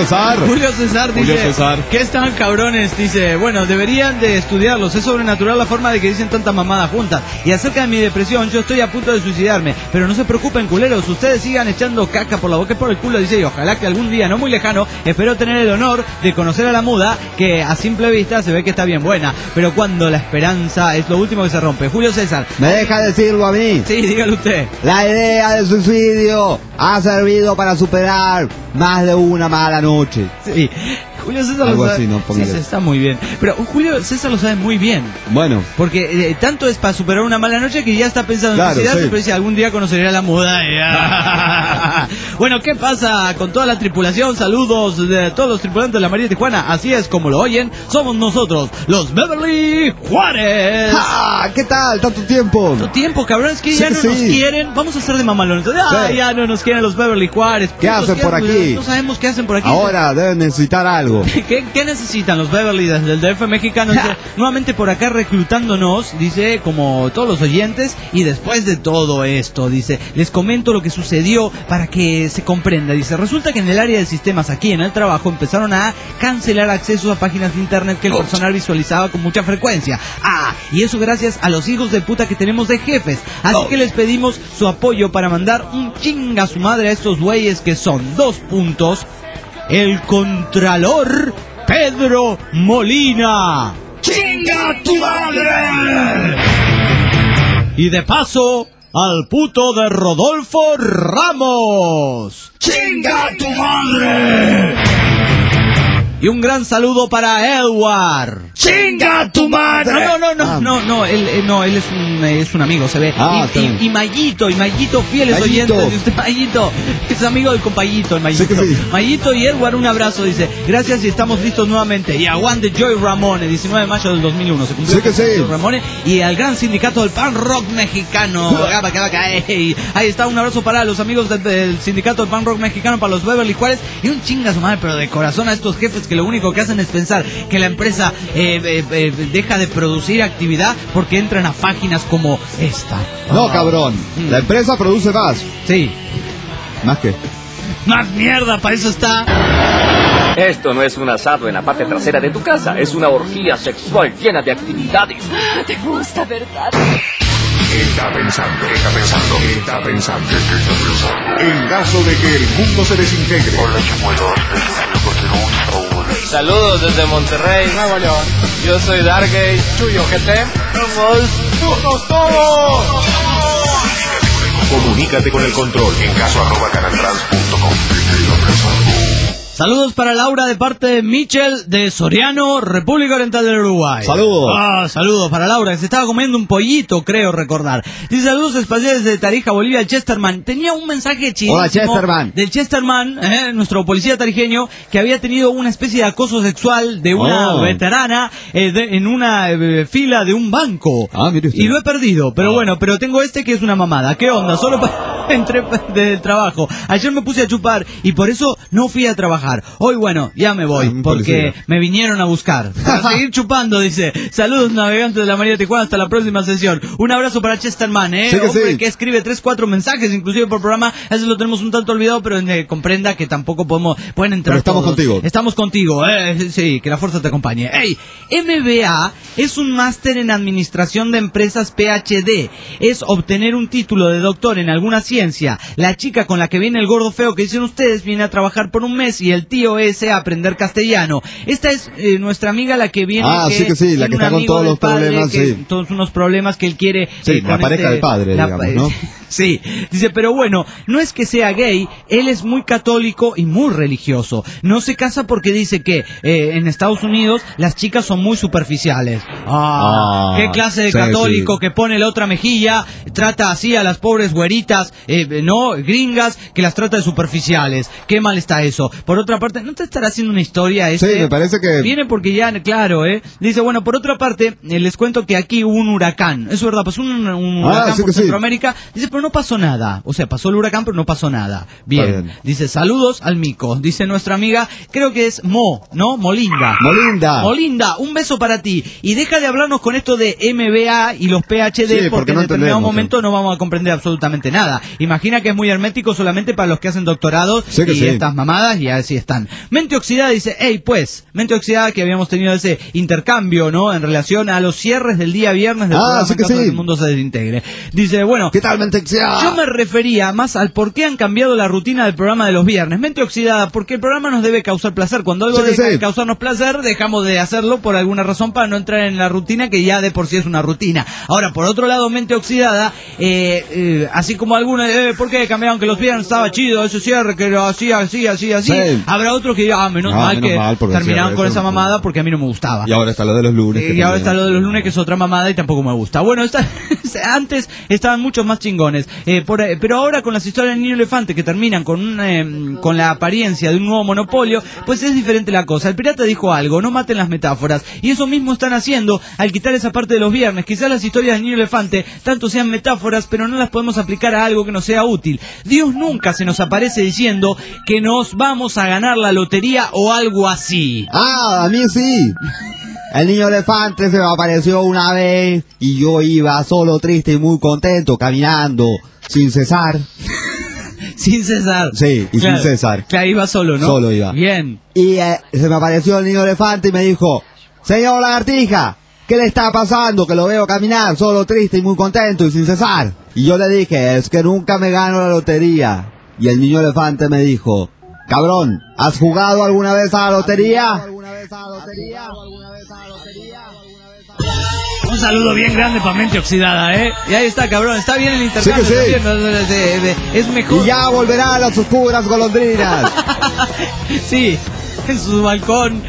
dice que están cabrones, dice, bueno, deberían de estudiarlos, es sobrenatural la forma de que dicen tanta mamada juntas. Y acerca de mi depresión, yo estoy a punto de suicidarme, pero no se preocupen, culeros, ustedes sigan echando caca por la boca y por el culo, dice, y ojalá que algún día no muy lejano espero tener el honor de conocer a la muda, que a simple vista se ve que está bien buena, pero cuando la esperanza es lo último que se rompe. Julio César, ¿Me deja decirlo a mí? sí, dígalo usted. La idea del suicidio ha servido para superar más de una mala noche. Sí, Julio César Algo lo sabe. así, ¿no? Sí, Póngale. está muy bien. Pero Julio César lo sabe muy bien. Bueno, Porque tanto es para superar una mala noche que ya está pensando en Claro, suicidarse, sí. pero dice, algún día conoceré a la muda. Ya. Bueno, ¿qué pasa con toda la tripulación? Saludos de todos los tripulantes de la María de Tijuana. Así es como lo oyen, somos nosotros, los Beverly Juárez. ¡ja! ¿Qué tal? ¿Tanto tiempo? ¿Tanto tiempo, cabrón? Es que Sí, ya no sí. nos quieren. Vamos a hacer de mamalones. Sí. Ya no nos quieren los Beverly Juárez. ¿Qué hacen por aquí? No sabemos qué hacen por aquí. Ahora deben necesitar algo. ¿Qué necesitan los Beverly desde el DF mexicano? Dice, nuevamente por acá reclutándonos, dice, como todos los oyentes, y después de todo esto, dice, les comento lo que sucedió para que se comprenda. Dice, resulta que en el área de sistemas aquí en el trabajo empezaron a cancelar accesos a páginas de internet que el personal visualizaba con mucha frecuencia. Y eso gracias a los hijos de puta que tenemos de jefes. Así que les pedimos su apoyo para mandar un chinga a su madre a estos güeyes que son 2 puntos. El Contralor Pedro Molina. ¡Chinga tu madre! Y de paso, al puto de Rodolfo Ramos. ¡Chinga tu madre! Y un gran saludo para Edward. ¡Chinga tu madre! No, él es un amigo, se ve. Y Mayito, fieles Mayito. oyentes de usted, Mayito, es amigo del compayito, el Mayito. Sí que sí. Mayito y Edward, un abrazo, dice, gracias y estamos listos nuevamente. Y aguante Joy Ramone, 19 de mayo del 2001, se cumplió Sí que sí. Joy Ramone, y al gran sindicato del pan rock mexicano. Ey. Ahí está, un abrazo para los amigos del sindicato del pan rock mexicano, para los Beverly Juárez, y un chinga su madre, pero de corazón a estos jefes que lo único que hacen es pensar que la empresa deja de producir actividad porque entran a páginas como esta. No, cabrón. La empresa produce más. Sí. ¿Más qué? Más mierda, para eso está. Esto no es un asado en la parte trasera de tu casa, es una orgía sexual llena de actividades. Te gusta, ¿verdad? Está pensando. En caso de que el mundo se desintegre. Saludos desde Monterrey, Nuevo León. Yo soy Dargay, Chuyo GT. ¡Somos todos! Comunícate con el control en caso@canaltrans.com. Saludos para Laura de parte de Michel de Soriano, República Oriental del Uruguay. Saludos. Saludos para Laura, que se estaba comiendo un pollito, creo recordar. Dice, saludos espaciales de Tarija, Bolivia, el Chesterman. Tenía un mensaje chidísimo. Hola, Chesterman. Del Chesterman, nuestro policía tarijeño, que había tenido una especie de acoso sexual de una veterana en una fila de un banco. Mire usted. Y lo he perdido, pero bueno, pero tengo este que es una mamada. ¿Qué onda? Solo entré del trabajo. Ayer me puse a chupar y por eso no fui a trabajar. Hoy, bueno, ya me voy, porque me vinieron a buscar. Para seguir chupando, dice. Saludos, navegantes de la María de Tijuana, hasta la próxima sesión. Un abrazo para Chesterman, hombre que escribe 3-4 mensajes, inclusive por programa. A veces lo tenemos un tanto olvidado, pero comprenda que tampoco pueden entrar. Pero estamos todos. contigo. Estamos contigo, sí, que la fuerza te acompañe. Ey, MBA es un máster en administración de empresas PhD. Es obtener un título de doctor en alguna ciencia. La chica con la que viene el gordo feo que dicen ustedes viene a trabajar viajar por un mes y el tío ese a aprender castellano. Esta es nuestra amiga la que viene. Sí, la que está con todos los problemas, todos unos problemas que él quiere. Sí, la pareja del padre, digamos, ¿no? Sí, dice, pero bueno, no es que sea gay, él es muy católico y muy religioso. No se casa porque dice que en Estados Unidos las chicas son muy superficiales. ¿Qué clase de católico que pone la otra mejilla, trata así a las pobres güeritas, gringas, que las trata de superficiales? Qué mal está eso. Por otra parte, ¿no te estará haciendo una historia Sí, me parece que... Viene porque ya, claro, Dice, bueno, por otra parte, les cuento que aquí hubo un huracán. Eso es verdad, pasó un huracán por Centroamérica. Dice, pero no pasó nada. O sea, pasó el huracán, pero no pasó nada. Bien. Dice, saludos al mico. Dice nuestra amiga, creo que es Molinda. Molinda, un beso para ti. Y deja de hablarnos con esto de MBA y los PhD, porque en determinado momento no vamos a comprender absolutamente nada. Imagina que es muy hermético solamente para los que hacen doctorados estas mamadas, y así están. Mente Oxidada dice, Mente Oxidada, que habíamos tenido ese intercambio, ¿no? En relación a los cierres del día viernes del programa en caso de que el mundo se desintegre. Dice, bueno, ¿qué tal, Mente Oxidada? Yo me refería más al por qué han cambiado la rutina del programa de los viernes. Mente Oxidada, porque el programa nos debe causar placer. Cuando algo deja de causarnos placer, dejamos de hacerlo por alguna razón para no entrar en la rutina, que ya de por sí es una rutina. Ahora, por otro lado, Mente Oxidada, así como algunos, ¿por qué cambiaron que los viernes estaba chido ese cierre, que era así? Habrá otros que digan, menos mal que terminaron con esa mamada porque a mí no me gustaba. Y ahora está lo de los lunes. Y ahora está lo de los lunes, que es otra mamada y tampoco me gusta. Bueno, antes estaban muchos más chingones. Pero ahora con las historias del niño elefante que terminan con la apariencia de un nuevo monopolio, pues es diferente la cosa. El pirata dijo algo, no maten las metáforas, y eso mismo están haciendo al quitar esa parte de los viernes. Quizás las historias del niño elefante tanto sean metáforas, pero no las podemos aplicar a algo que nos sea útil. Dios nunca se nos aparece diciendo que nos vamos a ganar la lotería o algo así. A mí sí. El niño elefante se me apareció una vez y yo iba solo, triste y muy contento, caminando, sin cesar. Sin cesar. Sí, y claro, sin cesar. Claro, iba solo, ¿no? Solo iba. Bien. Y se me apareció el niño elefante y me dijo, señor lagartija, ¿qué le está pasando? Que lo veo caminar solo, triste y muy contento y sin cesar. Y yo le dije, es que nunca me gano la lotería. Y el niño elefante me dijo, cabrón, ¿has jugado alguna vez a la lotería? Un saludo bien grande para Mente Oxidada, Y ahí está, cabrón, está bien el intercambio. Sí. Es mejor. Y ya volverán las oscuras golondrinas. Sí. En su balcón,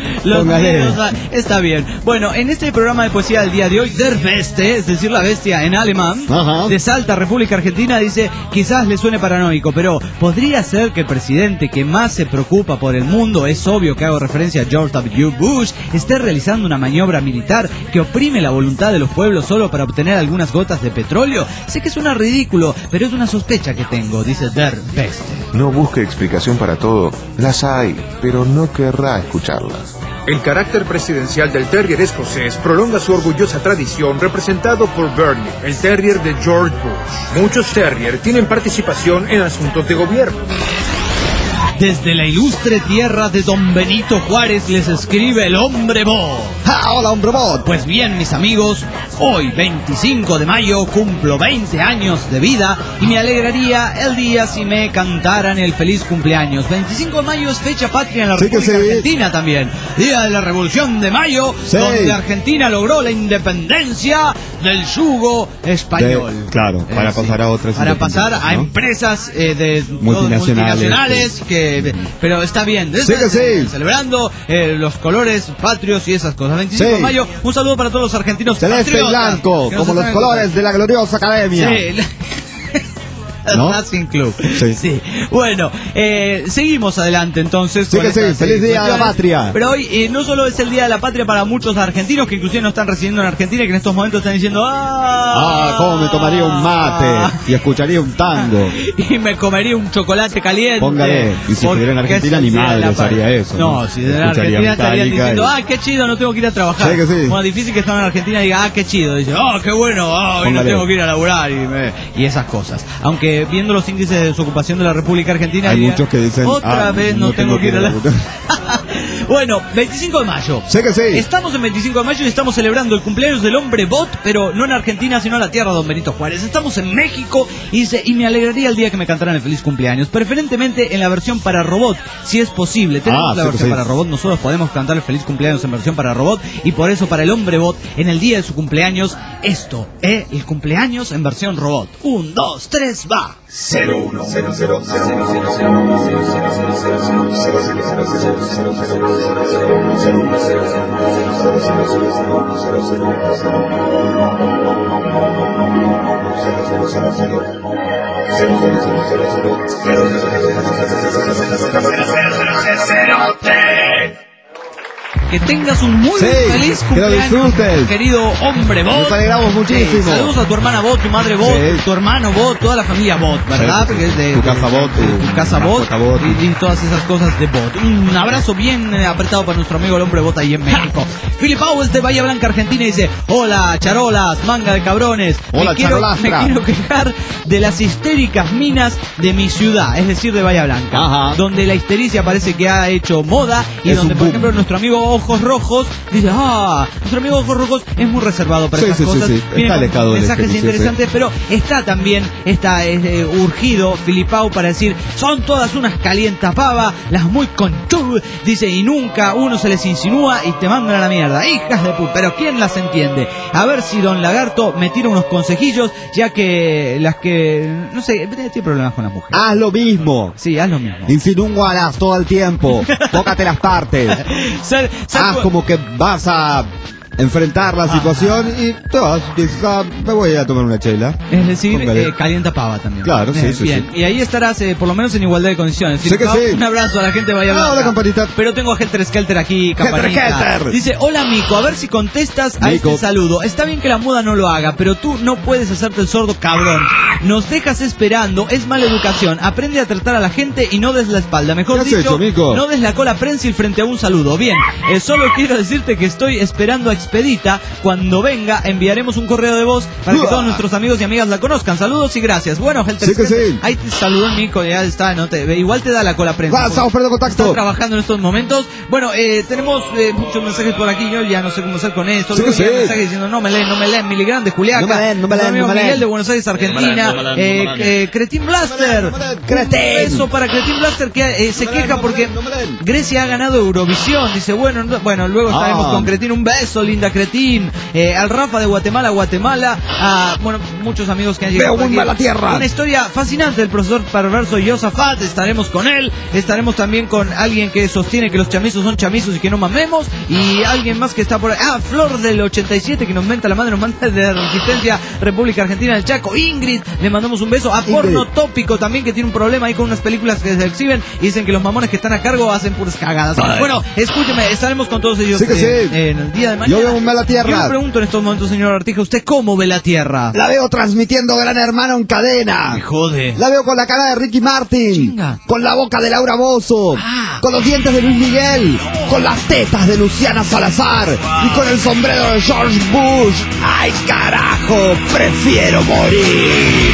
está bien. Bueno, en este programa de poesía del día de hoy, Der Beste, es decir, la bestia en alemán, de Salta, República Argentina, dice, quizás le suene paranoico, pero ¿podría ser que el presidente que más se preocupa por el mundo, es obvio que hago referencia a George W. Bush, esté realizando una maniobra militar que oprime la voluntad de los pueblos solo para obtener algunas gotas de petróleo? Sé que suena ridículo, pero es una sospecha que tengo, dice Der Beste. No busque explicación para todo, las hay, pero no querrá escucharlas. El carácter presidencial del terrier escocés prolonga su orgullosa tradición, representado por Bernie, el terrier de George Bush. Muchos terrier tienen participación en asuntos de gobierno. Desde la ilustre tierra de Don Benito Juárez les escribe el Hombre Bot. Hola, Hombre Bot. Pues bien, mis amigos, hoy 25 de mayo cumplo 20 años de vida y me alegraría el día si me cantaran el feliz cumpleaños. 25 de mayo es fecha patria en la República Argentina también. Día de la Revolución de Mayo, donde Argentina logró la independencia del yugo español. Claro, para pasar a otras. Para pasar a empresas de multinacionales pero está bien. Celebrando los colores patrios y esas cosas. 25 de mayo, un saludo para todos los argentinos. Celeste y blanco, como los colores de la gloriosa academia. Sí. Racing Club. Sí. Bueno, seguimos adelante entonces. Feliz Día de la Patria. Pero hoy no solo es el Día de la Patria para muchos argentinos que inclusive no están residiendo en Argentina y que en estos momentos están diciendo cómo me tomaría un mate y escucharía un tango y me comería un chocolate caliente. Póngale, y si estuviera en Argentina ni madre haría eso. No, si en Argentina estarían diciendo qué chido, no tengo que ir a trabajar. Bueno, difícil que estén en Argentina y diga qué chido, dice qué bueno, hoy no tengo que ir a laburar y esas cosas. Aunque viendo los índices de desocupación de la República Argentina, hay muchos que dicen otra vez no tengo que ir a la... Bueno, 25 de mayo. Sé que sí. Estamos en 25 de mayo y estamos celebrando el cumpleaños del hombre bot, pero no en Argentina, sino en la tierra de Don Benito Juárez. Estamos en México y me alegraría el día que me cantaran el feliz cumpleaños, preferentemente en la versión para robot, si es posible. Tenemos la versión para robot, nosotros podemos cantar el feliz cumpleaños en versión para robot, y por eso para el hombre bot, en el día de su cumpleaños, esto es el cumpleaños en versión robot. 1, 2, 3, va. 01 00 00 Que tengas un muy feliz cumpleaños, querido hombre bot. Nos alegramos muchísimo. Saludos a tu hermana bot, tu madre bot, tu hermano bot, toda la familia bot, ¿verdad? Porque es de tu casa bot, tu casa bot y todas esas cosas de bot. Un abrazo bien apretado para nuestro amigo el hombre bot ahí en México. Philip Powell de Bahía Blanca, Argentina, dice: hola, charolas, manga de cabrones. Hola, me quiero quejar de las histéricas minas de mi ciudad, es decir, de Bahía Blanca, donde la histericia parece que ha hecho moda y donde, por ejemplo, nuestro amigo Ojos Rojos dice: nuestro amigo Ojos Rojos es muy reservado para esas cosas. Está alejado de mensajes interesantes, pero está también urgido Filipao para decir: son todas unas calientapava, las muy conchudas, dice, y nunca uno se les insinúa y te mandan a la mierda, hijas de puta. Pero ¿quién las entiende? A ver si Don Lagarto me tira unos consejillos, ya que las que, no sé, tiene problemas con las mujeres. Haz lo mismo. Sí, haz lo mismo. Insinúalas todo el tiempo. Tócate las partes. Haz como que vas a enfrentar la situación y te vas, dices: me voy a tomar una chela. Es decir, calienta pava también. Claro, sí, bien. sí. Y ahí estarás, por lo menos en igualdad de condiciones. Sé que sí. Un abrazo a la gente de Bahía Blanca. Hola, campanita. Pero tengo a Helter Skelter aquí, campanita. Dice: hola, Mico, a ver si contestas a este saludo. Está bien que la moda no lo haga, pero tú no puedes hacerte el sordo, cabrón. Nos dejas esperando, es mala educación. Aprende a tratar a la gente y no des la espalda. Mejor dicho, no des la cola prensil frente a un saludo. Bien, solo quiero decirte que estoy esperando a Expedita. Cuando venga, enviaremos un correo de voz para que todos nuestros amigos y amigas la conozcan. Saludos y gracias. Bueno, Helter Skelter, ahí te saludó el Mico, ya está, igual te da la cola prensa. Estamos perdiendo contacto. Estás trabajando en estos momentos. Bueno, tenemos muchos mensajes por aquí, yo ya no sé cómo hacer con esto. Mensajes diciendo: no me leen, Miligrán de Juliaca. No me leen. Miguel de Buenos Aires, Argentina. Cretín Blaster. Eso para Cretín Blaster, que se queja porque Grecia ha ganado Eurovisión. Dice: bueno, luego estaremos con Cretín. Un beso, linda Cretín. Al Rafa de Guatemala, muchos amigos que han llegado. Veo muy mala tierra. Una historia fascinante del profesor perverso Yosafat. Estaremos con él. Estaremos también con alguien que sostiene que los chamizos son chamizos y que no mamemos. Y alguien más que está por ahí. Flor del 87, que nos menta la madre, nos manda de Resistencia, República Argentina del Chaco. Ingrid, le mandamos un beso. A Porno Tópico también, que tiene un problema ahí con unas películas que se exhiben y dicen que los mamones que están a cargo hacen puras cagadas. Bueno, escúcheme, estaremos con todos ellos en el día de mañana. Yo veo muy la tierra. Yo le pregunto en estos momentos, señor Artija, ¿usted cómo ve la Tierra? La veo transmitiendo Gran Hermano en cadena. Me jode. La veo con la cara de Ricky Martin. Chinga. Con la boca de Laura Bozzo. Con los dientes de Luis Miguel. Con las tetas de Luciana Salazar. Y con el sombrero de George Bush. ¡Ay, carajo! ¡Prefiero morir!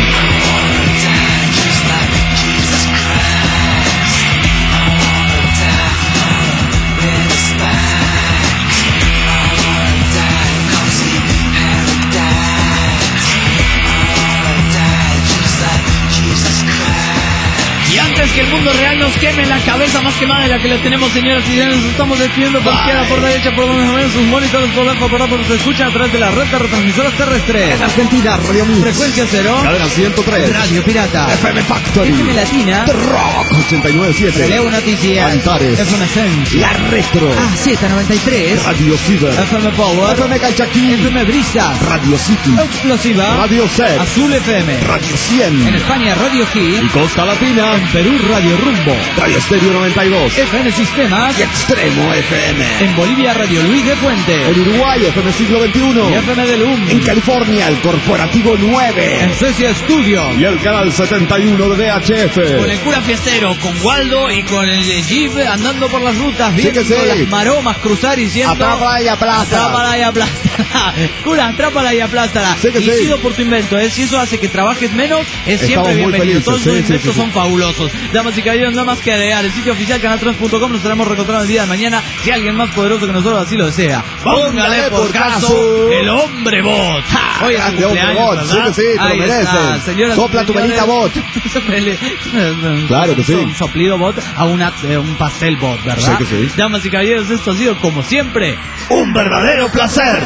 Que el mundo real nos queme la cabeza más quemada de la que la tenemos, señoras y señores. Nos estamos despidiendo por izquierda, por derecha, por donde ven sus monitores, por abajo, por abajo, se escuchan a través de la red de retransmisoras terrestres. En Argentina, Radio Mix. Frecuencia cero. Cadena 103. Radio Pirata. FM Factory. FM Latina. Rock 89.7. Leo Noticias. Antares. FM Sense. La Retro. Z93. Radio Ciber. FM Power. FM Calchaquí. FM Brisa. Radio City. Explosiva. Radio Set. Azul FM. Radio 100. En España, Radio Hit. Y Costa Latina. En Perú, Radio Rumbo. Radio Estéreo 92. FM Sistemas. Y Extremo FM. En Bolivia, Radio Luis de Fuente. En Uruguay, FM Siglo XXI. Y FM de LUM. En California, el Corporativo 9. En Suecia Studio. Y el canal 71 de VHF. Con el cura fiestero, con Waldo y con el Jeep andando por las rutas, viendo las maromas cruzar y diciendo: atrápala y aplástala. Atrápala y aplástala. Cura, atrápala y aplástala. Y sido por tu invento, si eso hace que trabajes menos, es siempre bienvenido. Todos los inventos son fabulosos. Damas y caballeros, nada más que agregar. El sitio oficial canal3.com. Nos estaremos reencontrando el día de mañana. Si alguien más poderoso que nosotros así lo desea, póngale por caso el hombre bot. Hoy es su cumpleaños, ¿verdad? Sí, te lo mereces. Sopla tu velita bot. Claro que sí. Un soplido bot a un pastel bot, ¿verdad? Sí que sí. Damas y caballeros, esto ha sido como siempre Un verdadero placer.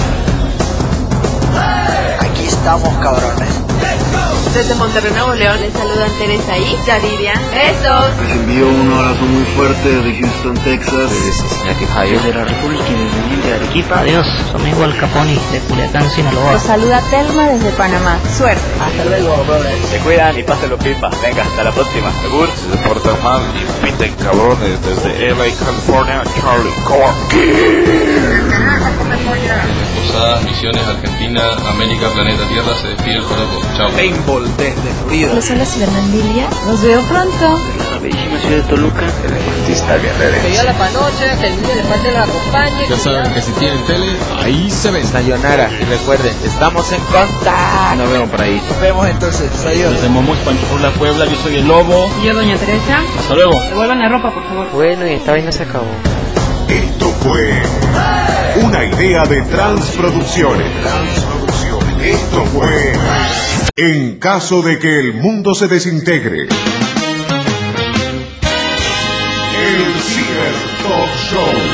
Aquí estamos, cabrones. Desde Monterrey, Nuevo León, les saludan Teresa y Yaridia. ¡Besos! Les envío un abrazo muy fuerte desde Houston, Texas. Desde la República Independiente de Arequipa. Adiós, su amigo Al Capone de Culiacán, Sinaloa. Los saluda Telma desde Panamá. Suerte. Hasta luego, brothers. Se cuidan y pásenlo pipa. Venga, hasta la próxima. Segur. Desde Puerto Mal y piten cabrones. Desde LA, California, Charlie Corky. Posadas, Misiones, Argentina, América, Planeta Tierra, se despide el Joropo. Chao. Paintball desde Florida. Los hola Fernandilia. Nos veo pronto. De la bellísima ciudad de Toluca. El artista guerrero. Que yo la panoche, que el niño de parte la acompañe. Ya saben que si tienen tele, ahí se ven. Sayonara. Y recuerden, estamos en contacto. Nos vemos por ahí. Nos vemos entonces. Adiós. Desde Momus, Panchurla, Puebla, yo soy el Lobo. Y yo, doña Teresa. Hasta luego. Devuelvan la ropa, por favor. Bueno, y esta vaina se acabó. Esto fue una idea de Transproducciones. Esto fue En caso de que el mundo se desintegre. El Ciber Talk Show.